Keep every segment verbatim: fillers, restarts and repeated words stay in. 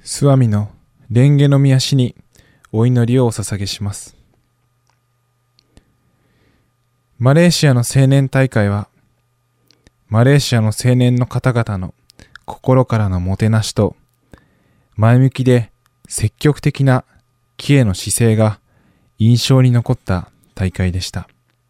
スワミの蓮華の御足にお祈りをお捧げします。マレーシアの青年大会は、マレーシアの青年の方々の心からのもてなしと、前向きで積極的な木への姿勢が印象に残った大会でした。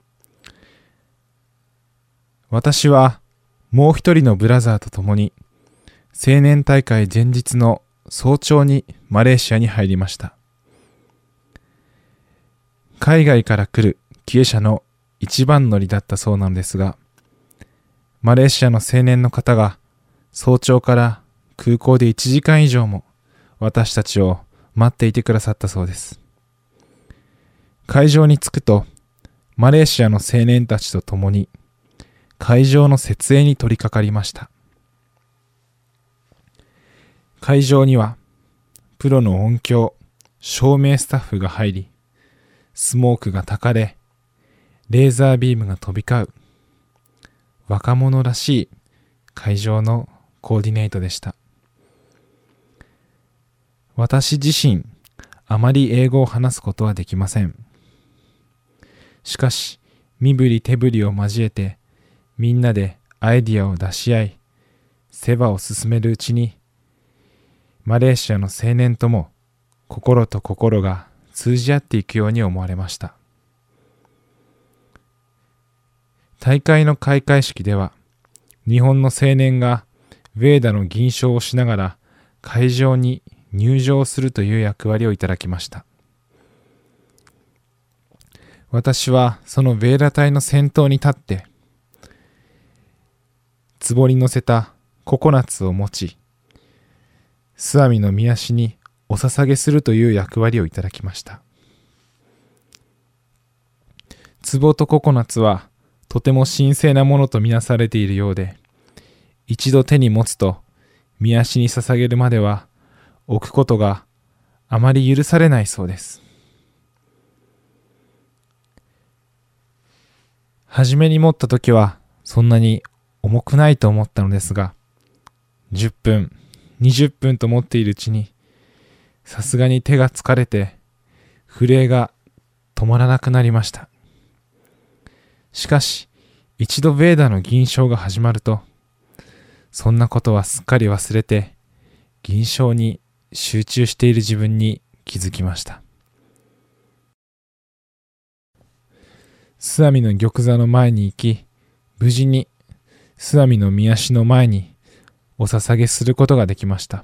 私はもう一人のブラザーと共に青年大会前日の早朝にマレーシアに入りました。海外から来る帰依者の一番乗りだったそうなのですが、マレーシアの青年の方が早朝から空港でいちじかん以上も私たちを待っていてくださったそうです。会場に着くと、マレーシアの青年たちと共に会場の設営に取り掛かりました。会場にはプロの音響、照明スタッフが入り、スモークが焚かれ、レーザービームが飛び交う若者らしい会場のコーディネートでした。私自身あまり英語を話すことはできません。しかし身振り手振りを交えてみんなでアイディアを出し合い、世話を進めるうちにマレーシアの青年とも心と心が通じ合っていくように思われました。大会の開会式では、日本の青年がヴェーダの吟唱をしながら会場に入場するという役割をいただきました。私はそのヴェーダ隊の先頭に立って、壺に乗せたココナッツを持ち、スワミの御足にお捧げするという役割をいただきました。壺とココナッツはとても神聖なものとみなされているようで、一度手に持つと御足に捧げるまでは置くことがあまり許されないそうです。はじめに持ったときはそんなに重くないと思ったのですが、じゅっぷん、にじゅっぷんと持っているうちに、さすがに手が疲れて、震えが止まらなくなりました。しかし、一度ヴェーダの吟唱が始まると、そんなことはすっかり忘れて、吟唱に集中している自分に気づきました。スワミの玉座の前に行き、無事にスワミの御足の前にお捧げすることができました。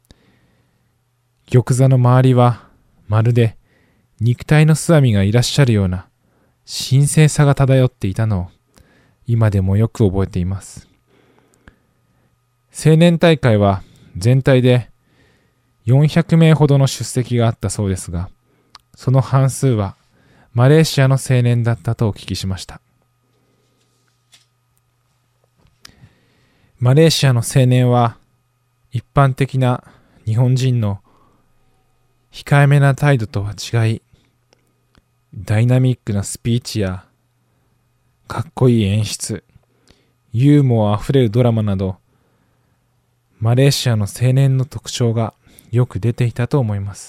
玉座の周りはまるで肉体のスワミがいらっしゃるような神聖さが漂っていたのを今でもよく覚えています。青年大会は全体でよんひゃくめいほどの出席があったそうですが、その半数はマレーシアの青年だったとお聞きしました。マレーシアの青年は一般的な日本人の控えめな態度とは違い、ダイナミックなスピーチやかっこいい演出、ユーモアあふれるドラマなど、マレーシアの青年の特徴がよく出ていたと思います。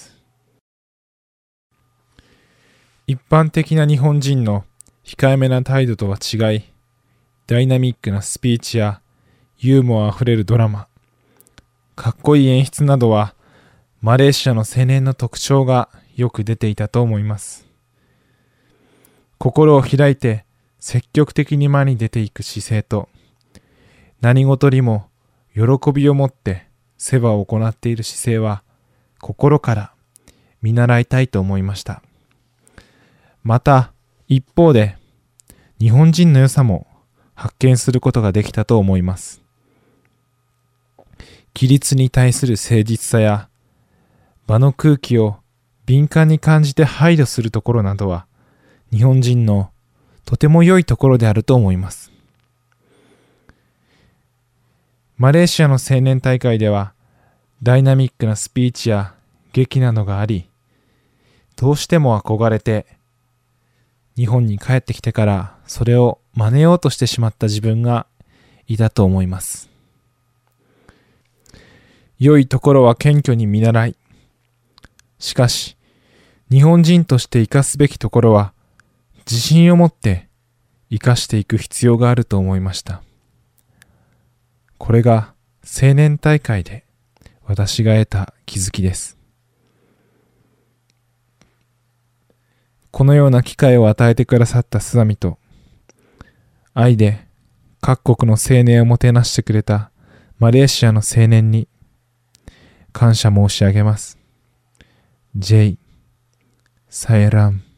一般的な日本人の控えめな態度とは違い、ダイナミックなスピーチやユーモアあふれるドラマ、かっこいい演出などはマレーシアの青年の特徴がよく出ていたと思います。心を開いて積極的に前に出ていく姿勢と、何事にも喜びを持って世話を行っている姿勢は心から見習いたいと思いました。また一方で日本人の良さも発見することができたと思います。規律に対する誠実さや場の空気を敏感に感じて配慮するところなどは日本人のとても良いところであると思います。マレーシアの青年大会ではダイナミックなスピーチや劇などがあり、どうしても憧れて日本に帰ってきてからそれを真似ようとしてしまった自分がいたと思います。 良いところは謙虚に見習い。しかし、日本人として生かすべきところは、自信を持って生かしていく必要があると思いました。これが青年大会で私が得た気づきです。このような機会を与えてくださったスワミと、愛で各国の青年をもてなしてくれたマレーシアの青年に感謝申し上げます。ジェイ、サイラム。